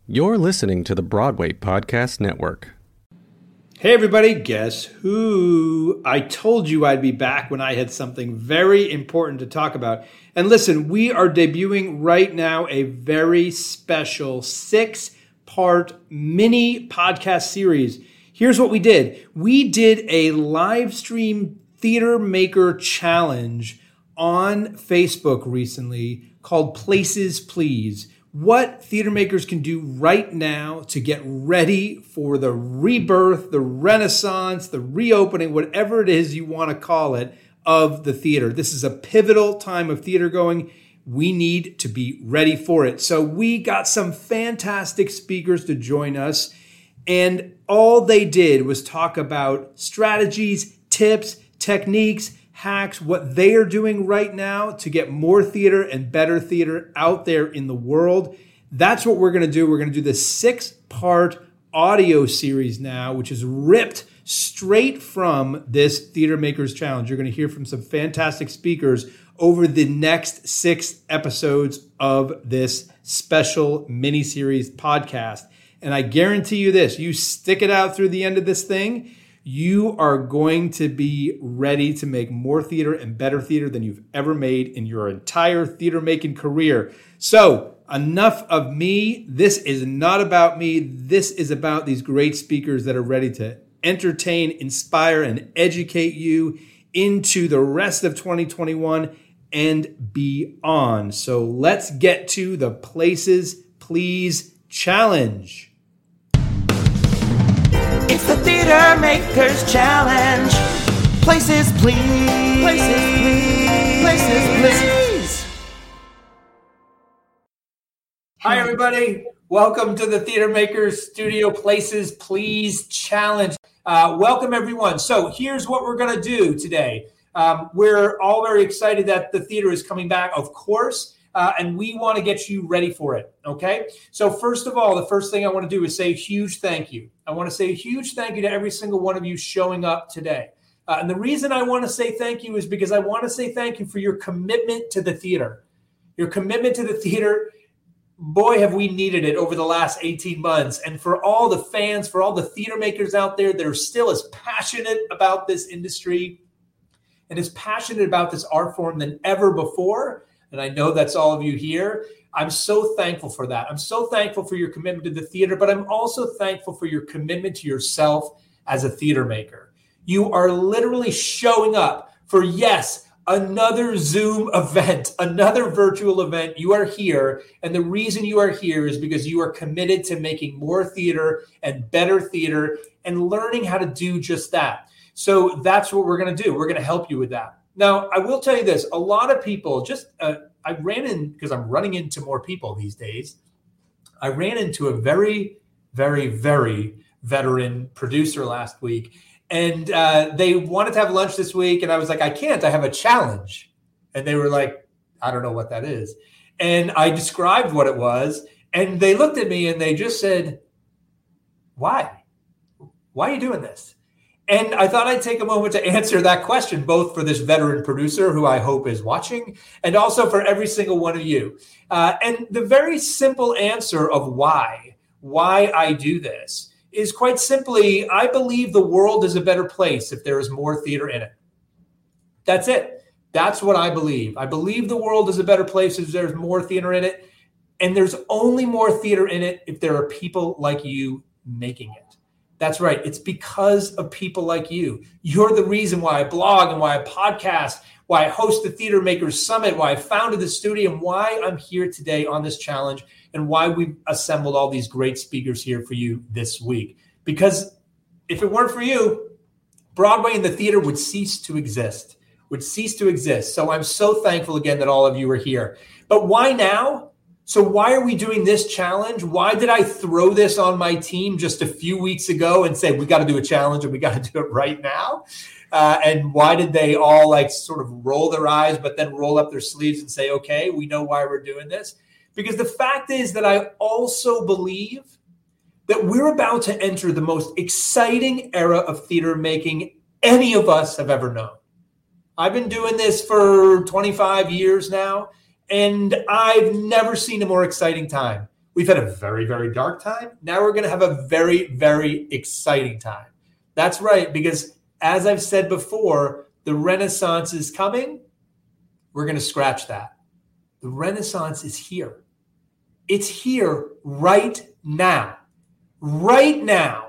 You're listening to the Broadway Podcast Network. Hey everybody, guess who? I told you I'd be back when I had something very important to talk about. And listen, we are debuting right now a very special 6-part mini podcast series. Here's what we did. We did a live stream theater maker challenge on Facebook recently called Places Please. What theater makers can do right now to get ready for the rebirth, the renaissance, the reopening, whatever it is you want to call it, of the theater. This is a pivotal time of theater going. We need to be ready for it. So we got some fantastic speakers to join us, and all they did was talk about strategies, tips, techniques, hacks, what they are doing right now to get more theater and better theater out there in the world. That's what we're going to do. We're going to do this 6-part audio series now, which is ripped straight from this Theater Makers Challenge. You're going to hear from some fantastic speakers over the next 6 episodes of this special mini-series podcast. And I guarantee you this, you stick it out through the end of this thing, you are going to be ready to make more theater and better theater than you've ever made in your entire theater making career. So enough of me. This is not about me. This is about these great speakers that are ready to entertain, inspire, and educate you into the rest of 2021 and beyond. So let's get to the Places Please Challenge. It's the Theater Makers Challenge. Places please. Places please. Places please. Hi, everybody. Welcome to the Theater Makers Studio Places Please Challenge. Welcome, everyone. So here's what we're going to do today. We're all very excited that the theater is coming back, of course. And we want to get you ready for it, okay? So first of all, the first thing I want to do is say a huge thank you. I want to say a huge thank you to every single one of you showing up today. And the reason I want to say thank you is because I want to say thank you for your commitment to the theater. Your commitment to the theater, boy, have we needed it over the last 18 months. And for all the fans, for all the theater makers out there that are still as passionate about this industry and as passionate about this art form than ever before, and I know that's all of you here. I'm so thankful for that. I'm so thankful for your commitment to the theater, but I'm also thankful for your commitment to yourself as a theater maker. You are literally showing up for, yes, another Zoom event, another virtual event. You are here, and the reason you are here is because you are committed to making more theater and better theater and learning how to do just that. So that's what we're going to do. We're going to help you with that. Now, I will tell you this, a lot of people I ran in, because I'm running into more people these days, I ran into a very, very, very veteran producer last week, and they wanted to have lunch this week, and I was like, I can't, I have a challenge. And they were like, I don't know what that is. And I described what it was, and they looked at me and they just said, why? Why are you doing this? And I thought I'd take a moment to answer that question, both for this veteran producer who I hope is watching, and also for every single one of you. And the very simple answer of why I do this is quite simply, I believe the world is a better place if there is more theater in it. That's it. That's what I believe. I believe the world is a better place if there's more theater in it. And there's only more theater in it if there are people like you making it. That's right. It's because of people like you. You're the reason why I blog and why I podcast, why I host the Theater Makers Summit, why I founded the studio, and why I'm here today on this challenge, and why we've assembled all these great speakers here for you this week. Because if it weren't for you, Broadway and the theater would cease to exist. So I'm so thankful again that all of you are here. But why now? So why are we doing this challenge? Why did I throw this on my team just a few weeks ago and say, we got to do a challenge and we got to do it right now? And why did they all sort of roll their eyes, but then roll up their sleeves and say, okay, we know why we're doing this? Because the fact is that I also believe that we're about to enter the most exciting era of theater making any of us have ever known. I've been doing this for 25 years now, and I've never seen a more exciting time. We've had a very, very dark time. Now we're going to have a very, very exciting time. That's right, because as I've said before, the Renaissance is coming. We're going to scratch that. The Renaissance is here. It's here right now. Right now.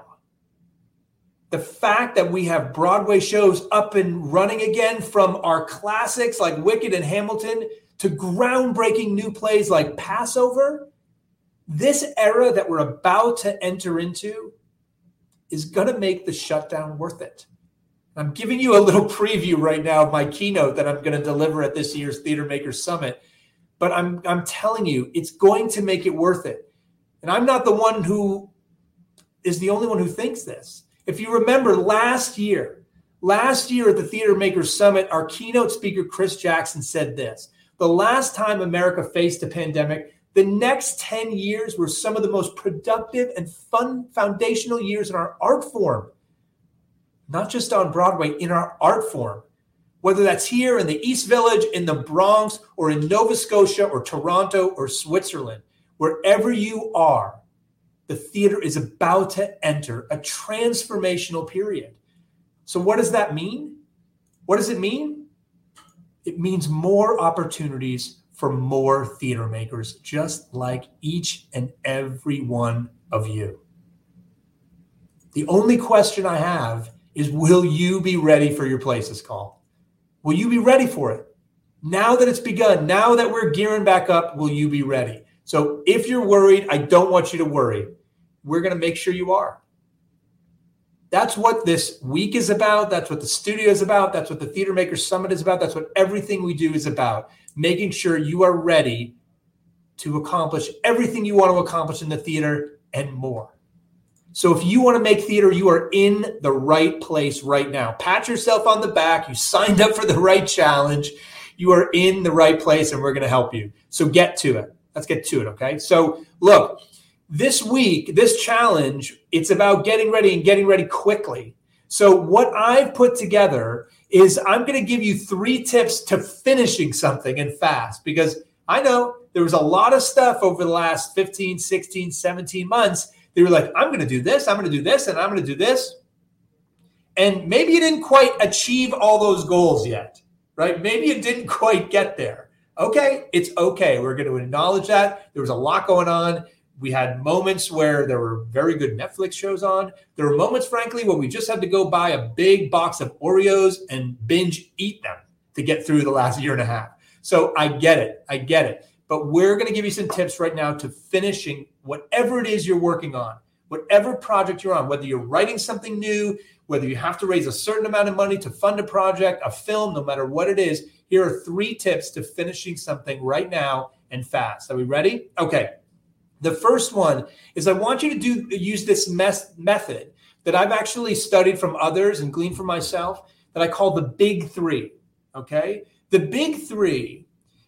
The fact that we have Broadway shows up and running again, from our classics like Wicked and Hamilton to groundbreaking new plays like Passover, this era that we're about to enter into is going to make the shutdown worth it. I'm giving you a little preview right now of my keynote that I'm going to deliver at this year's Theater Makers Summit. But I'm telling you, it's going to make it worth it. And I'm not the one who is the only one who thinks this. If you remember last year at the Theater Makers Summit, our keynote speaker, Chris Jackson, said this: the last time America faced a pandemic, the next 10 years were some of the most productive and fun foundational years in our art form. Not just on Broadway, in our art form. Whether that's here in the East Village, in the Bronx, or in Nova Scotia, or Toronto, or Switzerland, wherever you are, the theater is about to enter a transformational period. So what does that mean? What does it mean? It means more opportunities for more theater makers, just like each and every one of you. The only question I have is, will you be ready for your Places Call? Will you be ready for it? Now that it's begun, now that we're gearing back up, will you be ready? So if you're worried, I don't want you to worry. We're going to make sure you are. That's what this week is about. That's what the studio is about. That's what the Theater Makers Summit is about. That's what everything we do is about. Making sure you are ready to accomplish everything you want to accomplish in the theater and more. So if you want to make theater, you are in the right place right now. Pat yourself on the back. You signed up for the right challenge. You are in the right place, and we're going to help you. So get to it. Let's get to it, okay? So look, this week, this challenge, it's about getting ready and getting ready quickly. So what I've put together is I'm going to give you 3 tips to finishing something and fast, because I know there was a lot of stuff over the last 15, 16, 17 months. They were like, I'm going to do this, I'm going to do this, and I'm going to do this. And maybe you didn't quite achieve all those goals yet, right? Maybe you didn't quite get there. Okay, it's okay. We're going to acknowledge that. There was a lot going on. We had moments where there were very good Netflix shows on. There were moments, frankly, when we just had to go buy a big box of Oreos and binge eat them to get through the last year and a half. So I get it. But we're going to give you some tips right now to finishing whatever it is you're working on, whatever project you're on, whether you're writing something new, whether you have to raise a certain amount of money to fund a project, a film, no matter what it is. Here are 3 tips to finishing something right now and fast. Are we ready? Okay. The first one is I want you to use this method that I've actually studied from others and gleaned from myself that I call the big 3. Okay. The big 3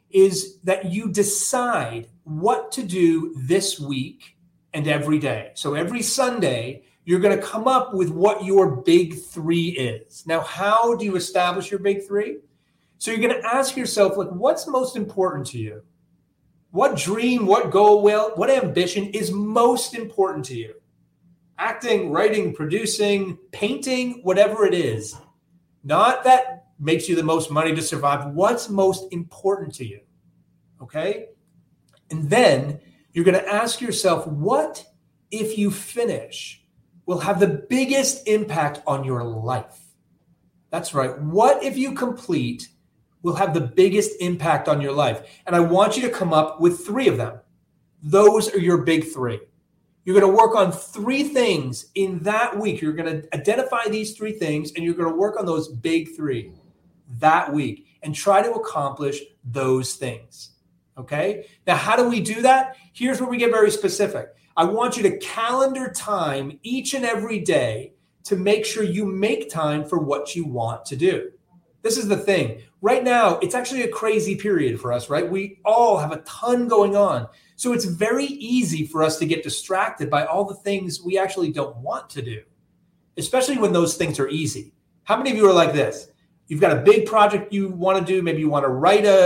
is that you decide what to do this week and every day. So every Sunday, you're going to come up with what your big 3 is. Now, how do you establish your big 3? So you're going to ask yourself, like, what's most important to you? What dream, what goal, what ambition is most important to you? Acting, writing, producing, painting, whatever it is. Not that makes you the most money to survive. What's most important to you? Okay? And then you're going to ask yourself, what, if you finish, will have the biggest impact on your life? That's right. What, if you complete, will have the biggest impact on your life? And I want you to come up with 3 of them. Those are your big 3. You're going to work on 3 things in that week. You're going to identify these 3 things, and you're going to work on those big 3 that week and try to accomplish those things. Okay? Now, how do we do that? Here's where we get very specific. I want you to calendar time each and every day to make sure you make time for what you want to do. This is the thing. Right now, it's actually a crazy period for us, right? We all have a ton going on. So it's very easy for us to get distracted by all the things we actually don't want to do, especially when those things are easy. How many of you are like this? You've got a big project you want to do. Maybe you want to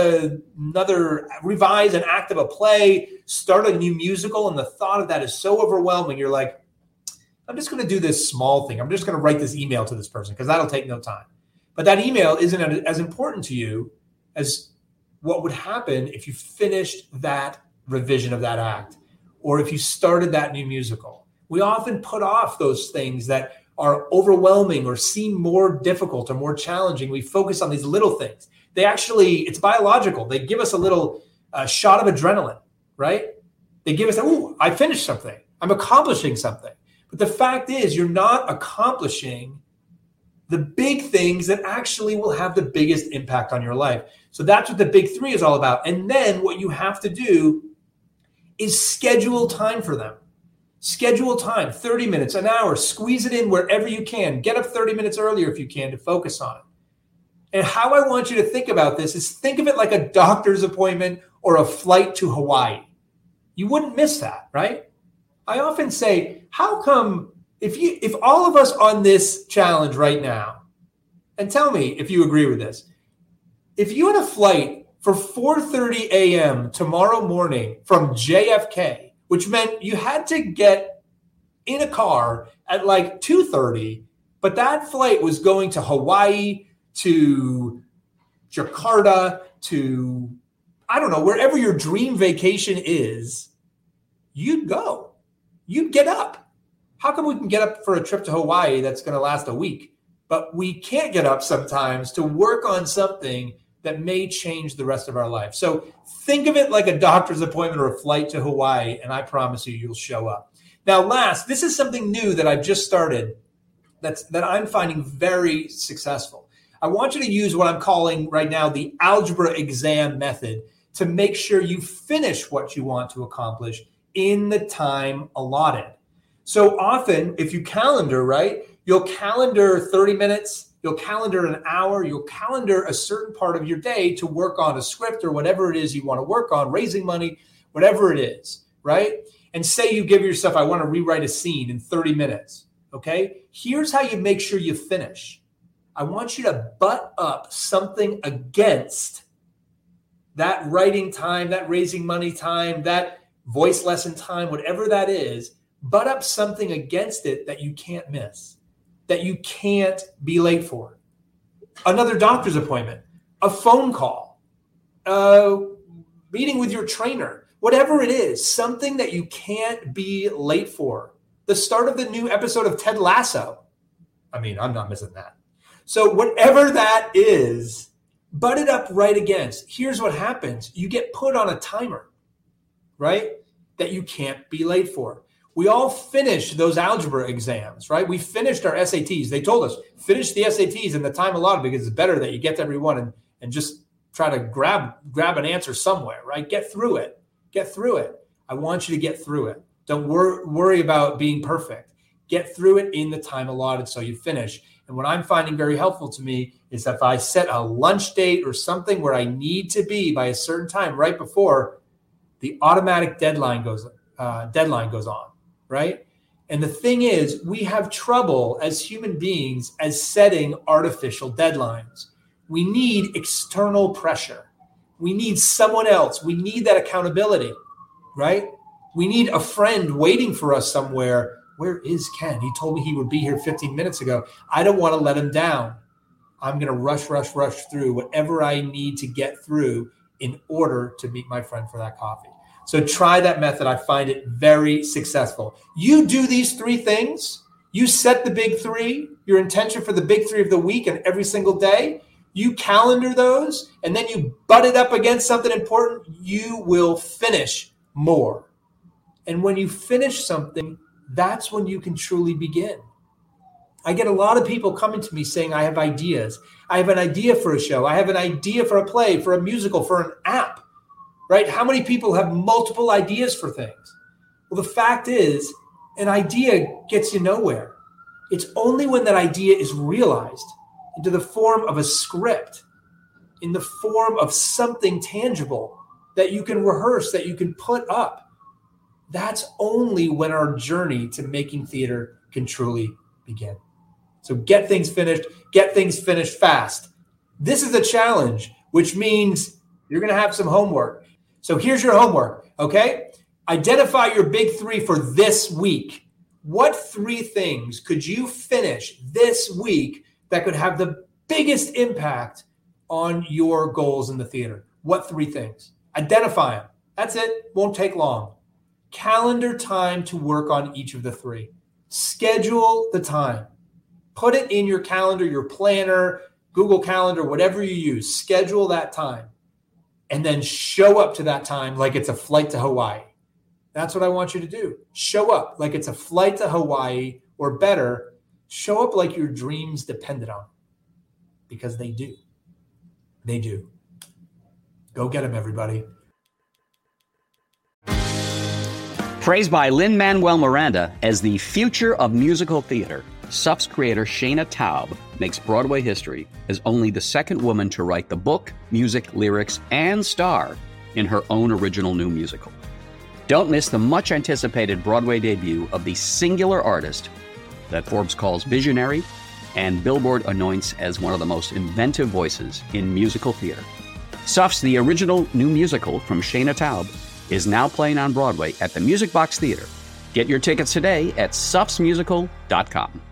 revise an act of a play, start a new musical, and the thought of that is so overwhelming. You're like, I'm just going to do this small thing. I'm just going to write this email to this person because that'll take no time. But that email isn't as important to you as what would happen if you finished that revision of that act or if you started that new musical. We often put off those things that are overwhelming or seem more difficult or more challenging. We focus on these little things. It's biological. They give us a little shot of adrenaline, right? They give us, I finished something. I'm accomplishing something. But the fact is, you're not accomplishing the big things that actually will have the biggest impact on your life. So that's what the big three is all about. And then what you have to do is schedule time for them. Schedule time, 30 minutes, an hour, squeeze it in wherever you can. Get up 30 minutes earlier if you can to focus on it. And how I want you to think about this is think of it like a doctor's appointment or a flight to Hawaii. You wouldn't miss that, right? I often say, how come if all of us on this challenge right now, and tell me if you agree with this, if you had a flight for 4:30 a.m. tomorrow morning from JFK, which meant you had to get in a car at like 2:30, but that flight was going to Hawaii, to Jakarta, to, I don't know, wherever your dream vacation is, you'd go. You'd get up. How come we can get up for a trip to Hawaii that's going to last a week, but we can't get up sometimes to work on something that may change the rest of our life? So think of it like a doctor's appointment or a flight to Hawaii, and I promise you'll show up. Now, last, this is something new that I've just started that I'm finding very successful. I want you to use what I'm calling right now the algebra exam method to make sure you finish what you want to accomplish in the time allotted. So often, if you calendar, right, you'll calendar 30 minutes, you'll calendar an hour, you'll calendar a certain part of your day to work on a script or whatever it is you want to work on, raising money, whatever it is, right? And say you give yourself, I want to rewrite a scene in 30 minutes, okay? Here's how you make sure you finish. I want you to butt up something against that writing time, that raising money time, that voice lesson time, whatever that is, butt up something against it that you can't miss, that you can't be late for. Another doctor's appointment, a phone call, a meeting with your trainer, whatever it is, something that you can't be late for. The start of the new episode of Ted Lasso. I mean, I'm not missing that. So whatever that is, butt it up right against. Here's what happens. You get put on a timer, right? That you can't be late for. We all finished those algebra exams, right? We finished our SATs. They told us, finish the SATs in the time allotted because it's better that you get to everyone and just try to grab an answer somewhere, right? Get through it. Get through it. I want you to get through it. Don't worry about being perfect. Get through it in the time allotted so you finish. And what I'm finding very helpful to me is that if I set a lunch date or something where I need to be by a certain time right before, the automatic deadline goes on, right? And the thing is, we have trouble as human beings as setting artificial deadlines. We need external pressure. We need someone else. We need that accountability, right? We need a friend waiting for us somewhere. Where is Ken? He told me he would be here 15 minutes ago. I don't want to let him down. I'm going to rush through whatever I need to get through in order to meet my friend for that coffee. So try that method. I find it very successful. You do these three things. You set the big three, your intention for the big three of the week and every single day. You calendar those, and then you butt it up against something important. You will finish more. And when you finish something, that's when you can truly begin. I get a lot of people coming to me saying, I have ideas. I have an idea for a show. I have an idea for a play, for a musical, for an app, right? How many people have multiple ideas for things? Well, the fact is, an idea gets you nowhere. It's only when that idea is realized into the form of a script, in the form of something tangible that you can rehearse, that you can put up. That's only when our journey to making theater can truly begin. So get things finished fast. This is a challenge, which means you're going to have some homework. So here's your homework, okay? Identify your big three for this week. What three things could you finish this week that could have the biggest impact on your goals in the theater? What three things? Identify them. That's it. Won't take long. Calendar time to work on each of the three. Schedule the time. Put it in your calendar, your planner, Google Calendar, whatever you use. Schedule that time. And then show up to that time like it's a flight to Hawaii. That's what I want you to do. Show up like it's a flight to Hawaii, or better, show up like your dreams depended on it. Because they do. They do. Go get them, everybody. Praised by Lin-Manuel Miranda as the future of musical theater, SUF's creator Shayna Taub makes Broadway history as only the second woman to write the book, music, lyrics, and star in her own original new musical. Don't miss the much-anticipated Broadway debut of the singular artist that Forbes calls visionary and Billboard anoints as one of the most inventive voices in musical theater. SUF's The Original New Musical from Shayna Taub is now playing on Broadway at the Music Box Theater. Get your tickets today at sufsmusical.com.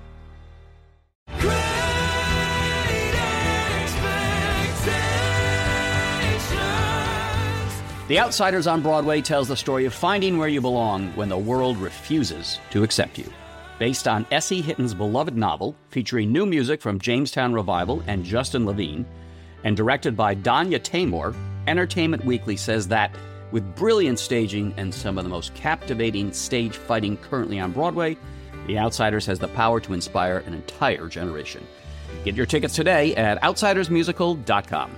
The Outsiders on Broadway tells the story of finding where you belong when the world refuses to accept you. Based on S.E. Hitton's beloved novel, featuring new music from Jamestown Revival and Justin Levine, and directed by Danya Taymor, Entertainment Weekly says that, with brilliant staging and some of the most captivating stage fighting currently on Broadway, The Outsiders has the power to inspire an entire generation. Get your tickets today at outsidersmusical.com.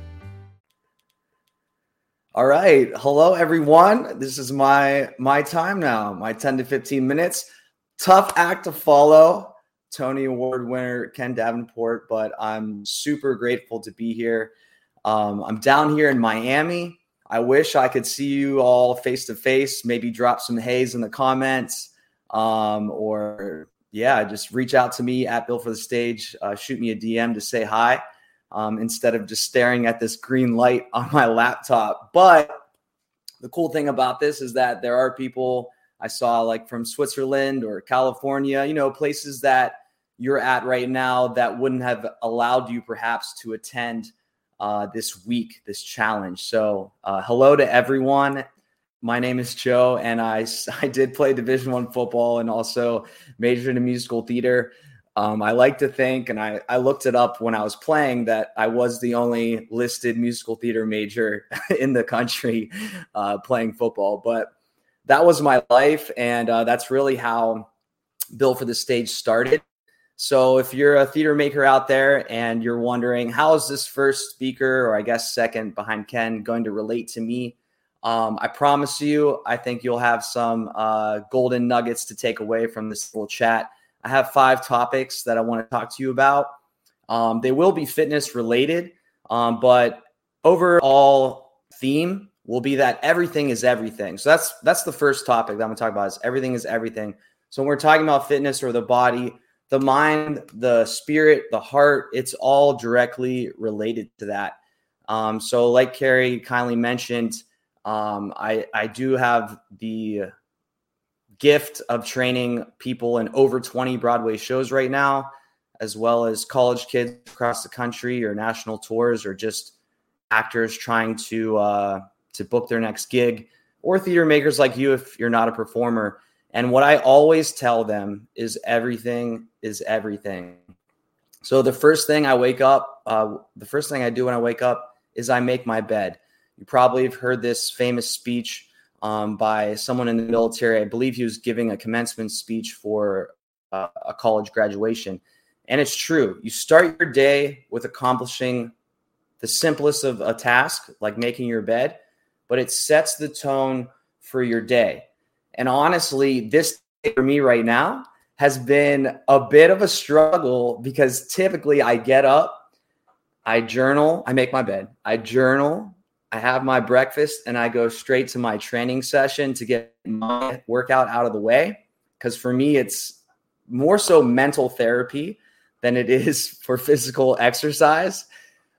All right. Hello, everyone. This is my time now, my 10 to 15 minutes. Tough act to follow, Tony Award winner Ken Davenport, but I'm super grateful to be here. I'm down here in Miami. I wish I could see you all face to face, maybe drop some haze in the comments, just reach out to me at Bill for the Stage, shoot me a DM to say hi, instead of just staring at this green light on my laptop. But the cool thing about this is that there are people I saw like from Switzerland or California, places that you're at right now that wouldn't have allowed you perhaps to attend this week, this challenge. So hello to everyone. My name is Joe, and I did play Division I football and also majored in musical theater. I like to think, and I looked it up when I was playing, that I was the only listed musical theater major in the country playing football. But that was my life, and that's really how Bill for the Stage started. So if you're a theater maker out there and you're wondering, how is this first speaker, or I guess second behind Ken, going to relate to me? I promise you, I think you'll have some golden nuggets to take away from this little chat. I have 5 topics that I want to talk to you about. They will be fitness related, but overall theme will be that everything is everything. So that's the first topic that I'm going to talk about, is everything is everything. So when we're talking about fitness or the body, the mind, the spirit, the heart, it's all directly related to that. So like Carrie kindly mentioned, I do have the gift of training people in over 20 Broadway shows right now, as well as college kids across the country or national tours, or just actors trying to book their next gig, or theater makers like you if you're not a performer. And what I always tell them is everything is everything. So the first thing I do when I wake up is I make my bed. You probably have heard this famous speech by someone in the military. I believe he was giving a commencement speech for a college graduation. And it's true. You start your day with accomplishing the simplest of a task, like making your bed, but it sets the tone for your day. And honestly, this day for me right now has been a bit of a struggle, because typically I get up, I journal, I make my bed, I journal, I have my breakfast, and I go straight to my training session to get my workout out of the way. Because for me, it's more so mental therapy than it is for physical exercise.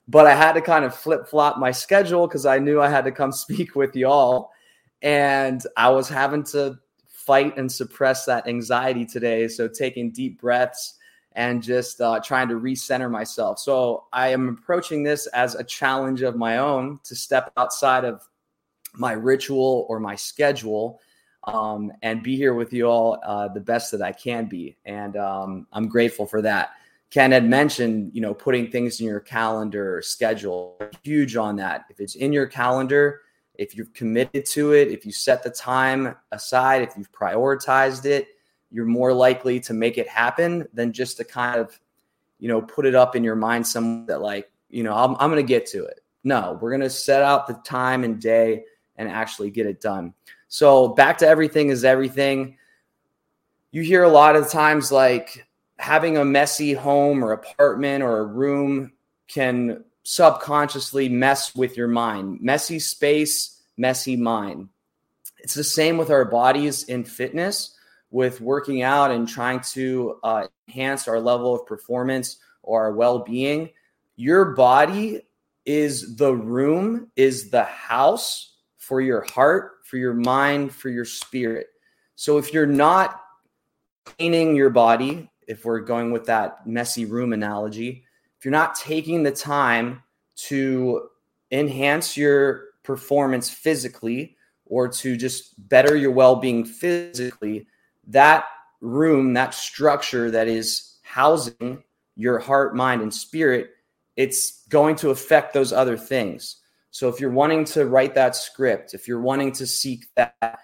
but I had to kind of flip-flop my schedule because I knew I had to come speak with y'all. And I was having to fight and suppress that anxiety today. So taking deep breaths and just trying to recenter myself. So I am approaching this as a challenge of my own to step outside of my ritual or my schedule and be here with you all the best that I can be. And I'm grateful for that. Ken had mentioned, putting things in your calendar or schedule, huge on that. If it's in your calendar, if you're committed to it, if you set the time aside, if you've prioritized it, you're more likely to make it happen than just to kind of, put it up in your mind somewhere that like, I'm going to get to it. No, we're going to set out the time and day and actually get it done. So back to everything is everything. You hear a lot of times like having a messy home or apartment or a room can subconsciously mess with your mind. Messy space, messy mind. It's the same with our bodies in fitness, with working out and trying to enhance our level of performance or our well-being. Your body is the room, is the house for your heart, for your mind, for your spirit. So if you're not cleaning your body, if we're going with that messy room analogy, if you're not taking the time to enhance your performance physically or to just better your well-being physically, that room, that structure that is housing your heart, mind, and spirit, it's going to affect those other things. So if you're wanting to write that script, if you're wanting to seek that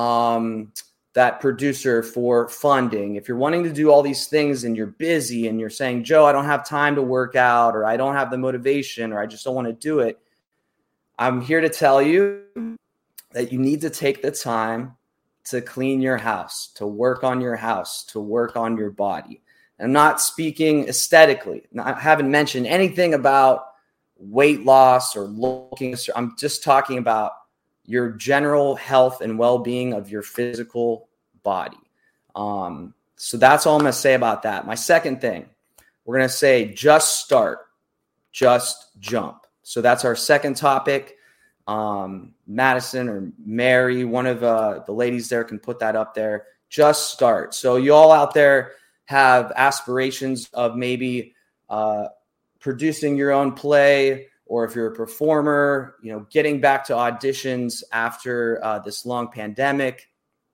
producer for funding, if you're wanting to do all these things and you're busy and you're saying, Joe, I don't have time to work out, or I don't have the motivation, or I just don't want to do it, I'm here to tell you that you need to take the time to clean your house, to work on your house, to work on your body. I'm not speaking aesthetically. I haven't mentioned anything about weight loss or looking. I'm just talking about your general health and well-being of your physical body. So that's all I'm going to say about that. My second thing, we're going to say just start, just jump. So that's our second topic. Madison or Mary, one of the ladies there can put that up there. Just start. So you all out there have aspirations of maybe producing your own play, or if you're a performer, getting back to auditions after this long pandemic,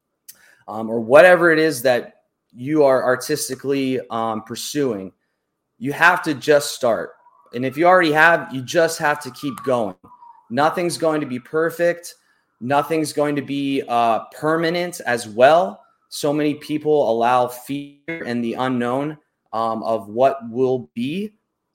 or whatever it is that you are artistically pursuing, you have to just start. And if you already have, you just have to keep going. Nothing's going to be perfect. Nothing's going to be permanent as well. So many people allow fear and the unknown of what will be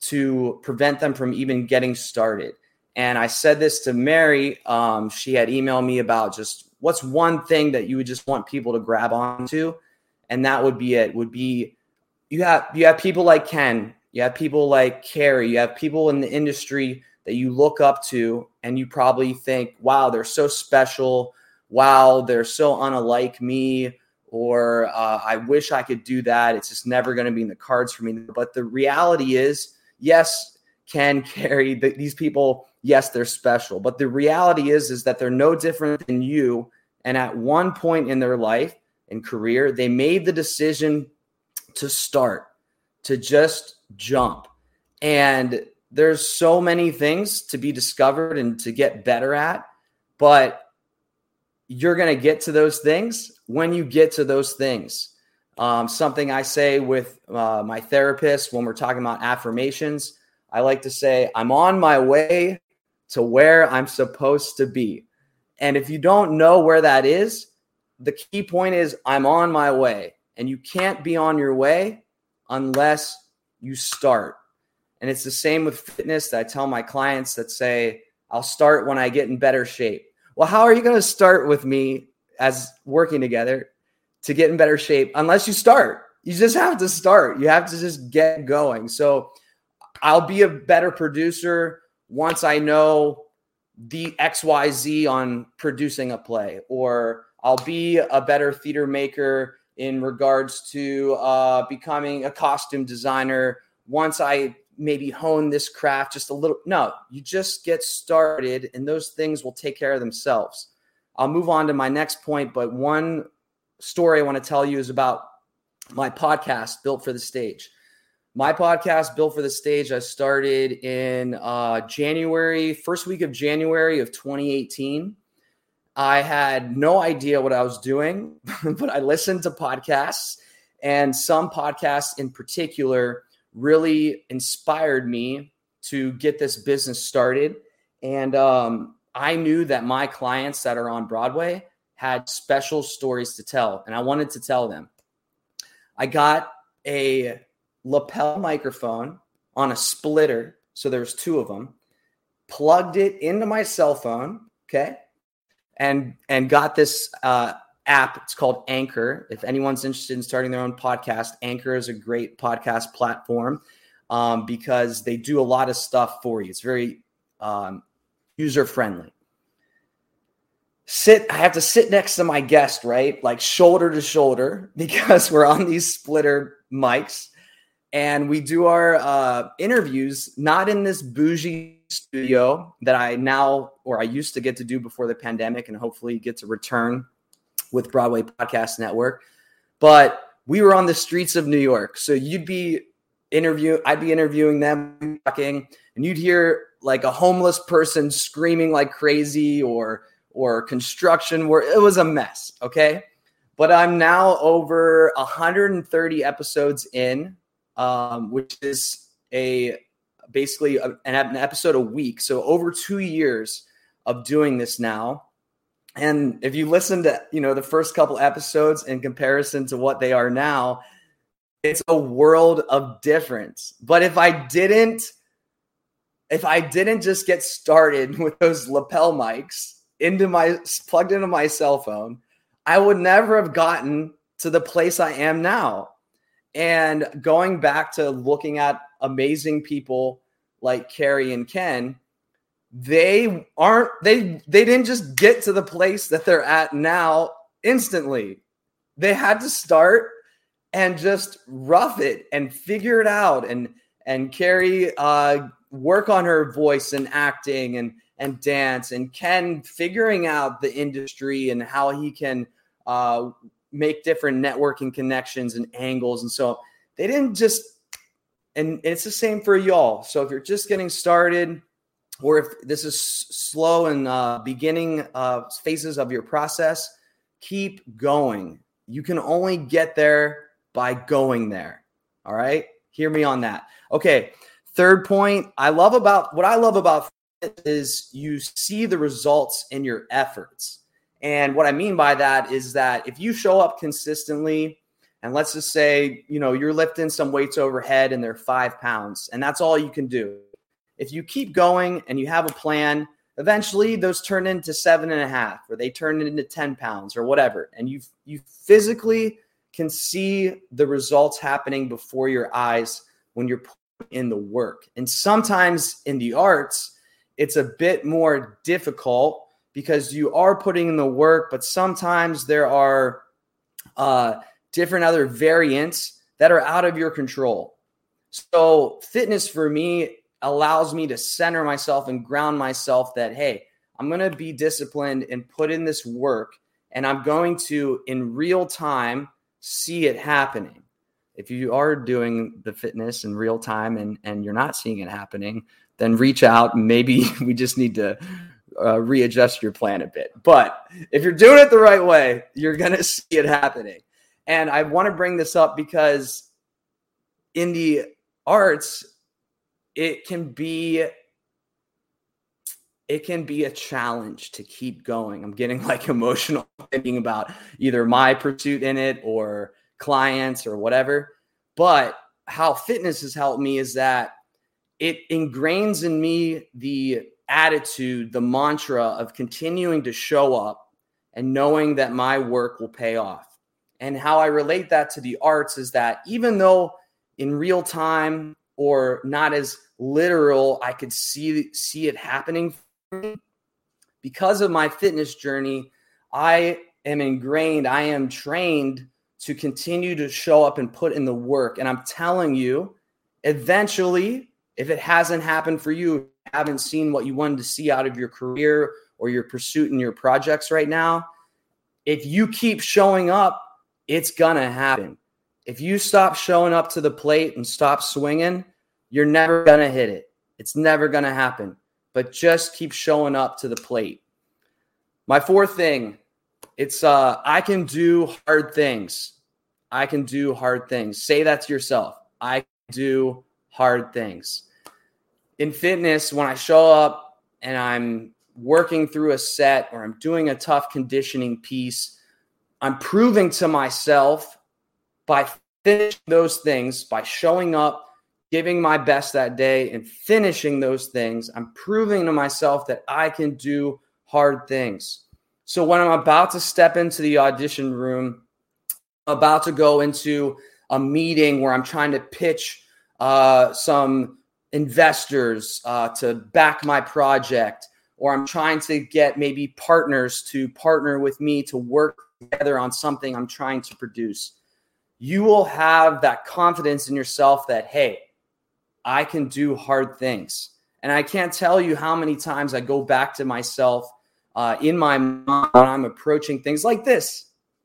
to prevent them from even getting started. And I said this to Mary. She had emailed me about just what's one thing that you would just want people to grab onto. And that would be it. Would be you have people like Ken, you have people like Carrie, you have people in the industry that you look up to, and you probably think, wow, they're so special. Wow, they're so unlike me. Or I wish I could do that. It's just never going to be in the cards for me. But the reality is, yes, Ken, Carrie, these people, yes, they're special. But the reality is that they're no different than you. And at one point in their life and career, they made the decision to start, to just jump. And there's so many things to be discovered and to get better at, but you're going to get to those things when you get to those things. Something I say with my therapist when we're talking about affirmations, I like to say, I'm on my way to where I'm supposed to be. And if you don't know where that is, the key point is I'm on my way. And you can't be on your way unless you start. And it's the same with fitness that I tell my clients that say, I'll start when I get in better shape. Well, how are you going to start with me as working together to get in better shape unless you start? You just have to start. You have to just get going. So I'll be a better producer once I know the XYZ on producing a play, or I'll be a better theater maker in regards to becoming a costume designer once I maybe hone this craft just a little. No, you just get started and those things will take care of themselves. I'll move on to my next point, but one story I want to tell you is about my podcast, Built for the Stage. My podcast, Built for the Stage, I started in first week of January of 2018. I had no idea what I was doing, but I listened to podcasts, and some podcasts in particular really inspired me to get this business started. And I knew that my clients that are on Broadway had special stories to tell, and I wanted to tell them. I got a lapel microphone on a splitter, so there's two of them, plugged it into my cell phone, okay, and got this app. It's called Anchor. If anyone's interested in starting their own podcast, Anchor is a great podcast platform because they do a lot of stuff for you. It's very user-friendly. I have to sit next to my guest, right? Like shoulder to shoulder, because we're on these splitter mics. And we do our interviews, not in this bougie studio that I used to get to do before the pandemic, and hopefully get to return with Broadway Podcast Network. But we were on the streets of New York. So I'd be interviewing them, talking, and you'd hear like a homeless person screaming like crazy or construction where it was a mess. Okay. But I'm now over 130 episodes in, which is basically an episode a week. So over 2 years of doing this now. And if you listen to, the first couple episodes in comparison to what they are now, it's a world of difference. But if I didn't just get started with those lapel mics plugged into my cell phone, I would never have gotten to the place I am now. And going back to looking at amazing people like Carrie and Ken, they didn't just get to the place that they're at now instantly. They had to start and just rough it and figure it out. And Carrie work on her voice and acting and dance, and Ken figuring out the industry and how he can make different networking connections and angles. And so they didn't just, and it's the same for y'all. So if you're just getting started, or if this is slow and beginning phases of your process, keep going. You can only get there by going there. All right. Hear me on that. Okay. Third point, what I love about is you see the results in your efforts. And what I mean by that is that if you show up consistently, and let's just say, you're lifting some weights overhead and they're 5 pounds, and that's all you can do. If you keep going and you have a plan, eventually those turn into 7.5, or they turn into 10 pounds or whatever. And you physically can see the results happening before your eyes when you're putting in the work. And sometimes in the arts, it's a bit more difficult because you are putting in the work, but sometimes there are different other variants that are out of your control. So fitness for me allows me to center myself and ground myself that, hey, I'm going to be disciplined and put in this work, and I'm going to, in real time, see it happening. If you are doing the fitness in real time and you're not seeing it happening, then reach out. Maybe we just need to readjust your plan a bit. But if you're doing it the right way, you're going to see it happening. And I want to bring this up because in the arts, it can be a challenge to keep going. I'm getting like emotional thinking about either my pursuit in it or clients or whatever. But how fitness has helped me is that it ingrains in me the attitude, the mantra of continuing to show up and knowing that my work will pay off. And how I relate that to the arts is that even though in real time or not as literal, I could see it happening for me, because of my fitness journey, I am trained to continue to show up and put in the work. And I'm telling you, eventually If it hasn't happened for you, haven't seen what you wanted to see out of your career or your pursuit and your projects right now, if you keep showing up, it's going to happen. If you stop showing up to the plate and stop swinging, you're never going to hit it. It's never going to happen. But just keep showing up to the plate. My fourth thing, it's I can do hard things. I can do hard things. Say that to yourself. I can do hard things. In fitness, when I show up and I'm working through a set or I'm doing a tough conditioning piece, I'm proving to myself by finishing those things, by showing up, giving my best that day and finishing those things, I'm proving to myself that I can do hard things. So when I'm about to step into the audition room, I'm about to go into a meeting where I'm trying to pitch some investors to back my project, or I'm trying to get maybe partners to partner with me to work together on something I'm trying to produce, you will have that confidence in yourself that, hey, I can do hard things. And I can't tell you how many times I go back to myself in my mind when I'm approaching things like this.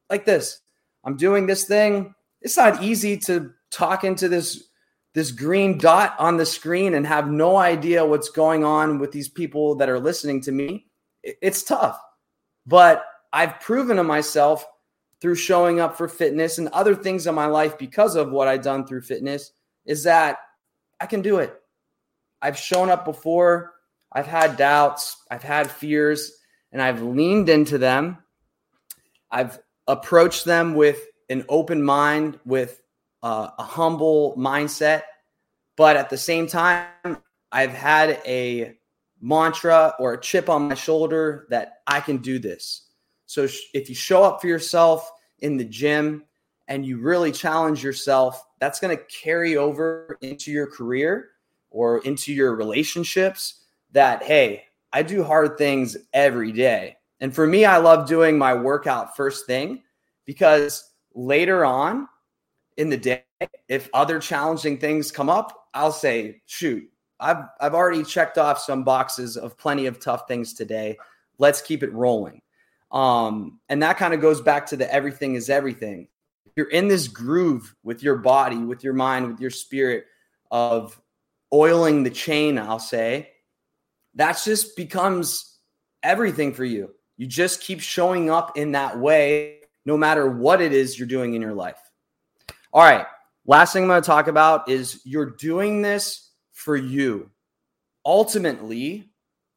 I'm doing this thing. It's not easy to talk into this green dot on the screen and have no idea what's going on with these people that are listening to me. It's tough. But I've proven to myself through showing up for fitness and other things in my life because of what I've done through fitness is that I can do it. I've shown up before. I've had doubts. I've had fears, and I've leaned into them. I've approached them with an open mind, with a humble mindset. But at the same time, I've had a mantra or a chip on my shoulder that I can do this. So if you show up for yourself in the gym and you really challenge yourself, that's going to carry over into your career or into your relationships that, hey, I do hard things every day. And for me, I love doing my workout first thing because later on in the day, if other challenging things come up, I'll say, shoot, I've already checked off some boxes of plenty of tough things today. Let's keep it rolling. And that kind of goes back to the everything is everything. You're in this groove with your body, with your mind, with your spirit of oiling the chain, I'll say. That just becomes everything for you. You just keep showing up in that way, no matter what it is you're doing in your life. All right. Last thing I'm going to talk about is you're doing this for you. Ultimately,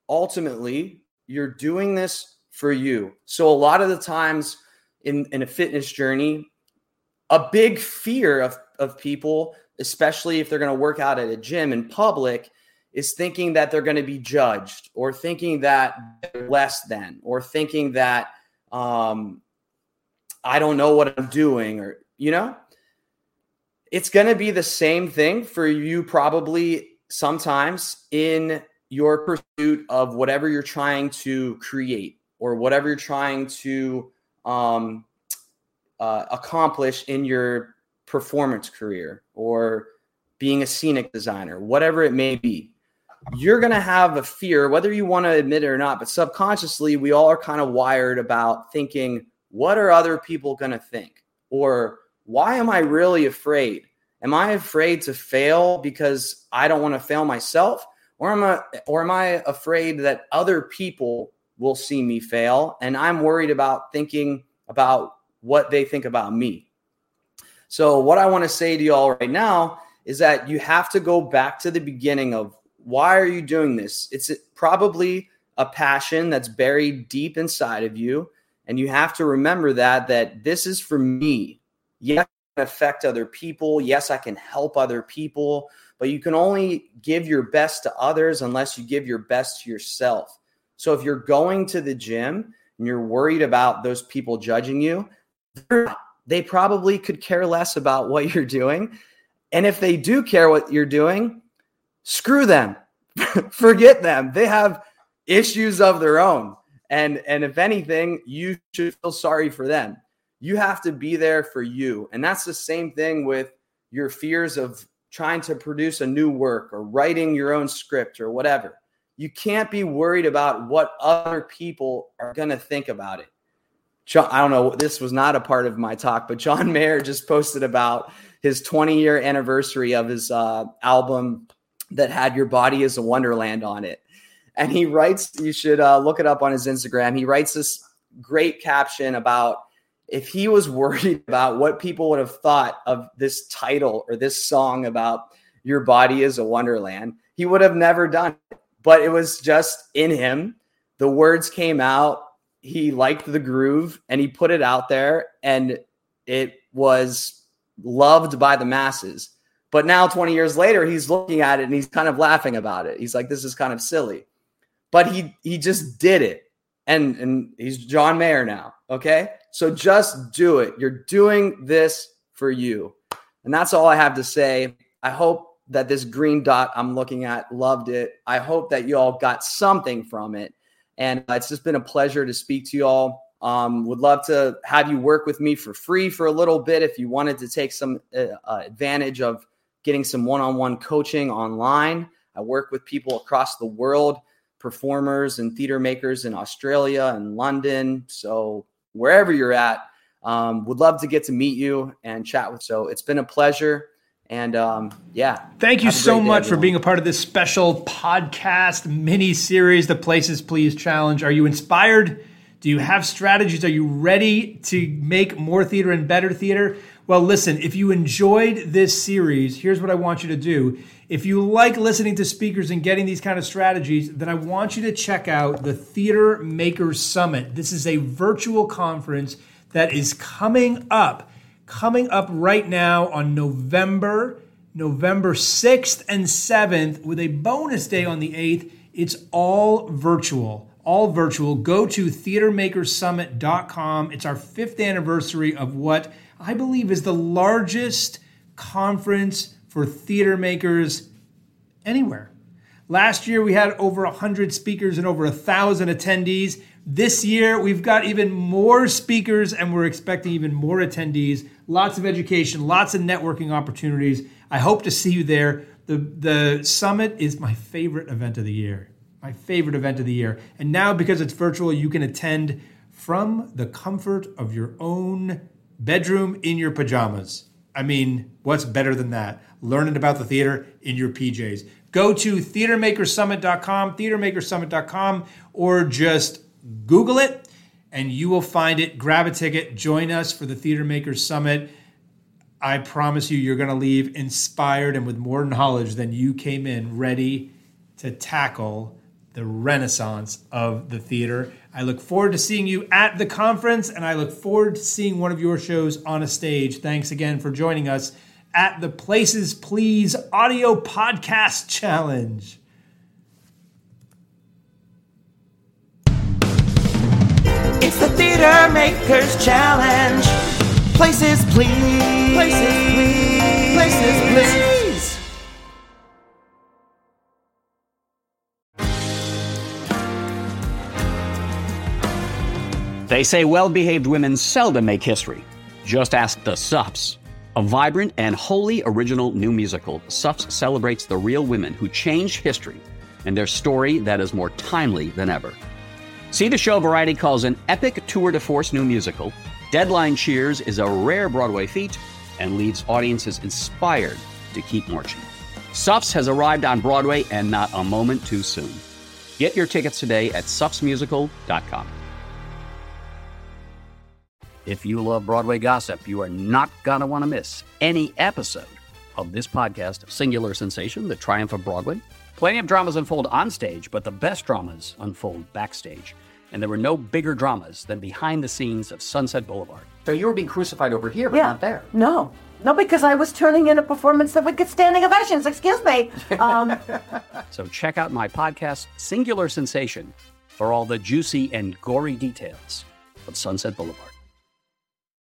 you're doing this for you. So a lot of the times in a fitness journey, a big fear of people, especially if they're going to work out at a gym in public, is thinking that they're going to be judged or thinking that they're less than or thinking that I don't know what I'm doing or, it's going to be the same thing for you probably sometimes in your pursuit of whatever you're trying to create or whatever you're trying to accomplish in your performance career or being a scenic designer, whatever it may be. You're going to have a fear, whether you want to admit it or not, but subconsciously, we all are kind of wired about thinking, what are other people going to think? Or why am I really afraid? Am I afraid to fail because I don't want to fail myself? Or am I afraid that other people will see me fail and I'm worried about thinking about what they think about me? So what I want to say to you all right now is that you have to go back to the beginning of why are you doing this? It's probably a passion that's buried deep inside of you. And you have to remember that this is for me. Yes, I can affect other people. Yes, I can help other people, but you can only give your best to others unless you give your best to yourself. So if you're going to the gym and you're worried about those people judging you, they probably could care less about what you're doing. And if they do care what you're doing, screw them. Forget them. They have issues of their own. And if anything, you should feel sorry for them. You have to be there for you. And that's the same thing with your fears of trying to produce a new work or writing your own script or whatever, you can't be worried about what other people are going to think about it. I don't know, this was not a part of my talk, but John Mayer just posted about his 20-year anniversary of his album that had Your Body is a Wonderland on it. And he writes, you should look it up on his Instagram. He writes this great caption about if he was worried about what people would have thought of this title or this song about Your Body is a Wonderland, he would have never done it. But it was just in him. The words came out. He liked the groove and he put it out there, and it was loved by the masses. But now 20 years later, he's looking at it and he's kind of laughing about it. He's like, this is kind of silly. But he just did it. And he's John Mayer now. Okay. So just do it. You're doing this for you. And that's all I have to say. I hope that this green dot I'm looking at loved it. I hope that you all got something from it. And it's just been a pleasure to speak to you all. Would love to have you work with me for free for a little bit if you wanted to take some advantage of getting some one-on-one coaching online. I work with people across the world, performers and theater makers in Australia and London. So wherever you're at, would love to get to meet you and chat with. So it's been a pleasure. And thank you so much for being a part of this special podcast mini series, the Places Please Challenge. Are you inspired? Do you have strategies? Are you ready to make more theater and better theater? Well, listen, if you enjoyed this series, here's what I want you to do. If you like listening to speakers and getting these kind of strategies, then I want you to check out the Theater Makers Summit. This is a virtual conference that is coming up right now on November 6th and 7th with a bonus day on the 8th. It's all virtual. Go to theatermakersummit.com. It's our 5th anniversary of what I believe is the largest conference for theater makers anywhere. Last year, we had over 100 speakers and over 1,000 attendees. This year, we've got even more speakers and we're expecting even more attendees. Lots of education, lots of networking opportunities. I hope to see you there. The summit is my favorite event of the year. And now, because it's virtual, you can attend from the comfort of your own bedroom in your pajamas. I mean, what's better than that? Learning about the theater in your PJs. Go to theatermakersummit.com, or just Google it and you will find it. Grab a ticket. Join us for the Theater Makers Summit. I promise you're going to leave inspired and with more knowledge than you came in, ready to tackle the renaissance of the theater. I look forward to seeing you at the conference, and I look forward to seeing one of your shows on a stage. Thanks again for joining us at the Places Please Audio Podcast Challenge. It's the Theater Makers Challenge. Places please. Places please. Places please. They say well-behaved women seldom make history. Just ask the Sups. A vibrant and wholly original new musical, Sups celebrates the real women who changed history and their story that is more timely than ever. See the show Variety calls an epic tour de force new musical. Deadline cheers is a rare Broadway feat and leaves audiences inspired to keep marching. Sups has arrived on Broadway, and not a moment too soon. Get your tickets today at supsmusical.com. If you love Broadway gossip, you are not going to want to miss any episode of this podcast, Singular Sensation, The Triumph of Broadway. Plenty of dramas unfold on stage, but the best dramas unfold backstage. And there were no bigger dramas than behind the scenes of Sunset Boulevard. So you were being crucified over here, but not there. No, because I was turning in a performance that would get standing ovations. Excuse me. So check out my podcast, Singular Sensation, for all the juicy and gory details of Sunset Boulevard.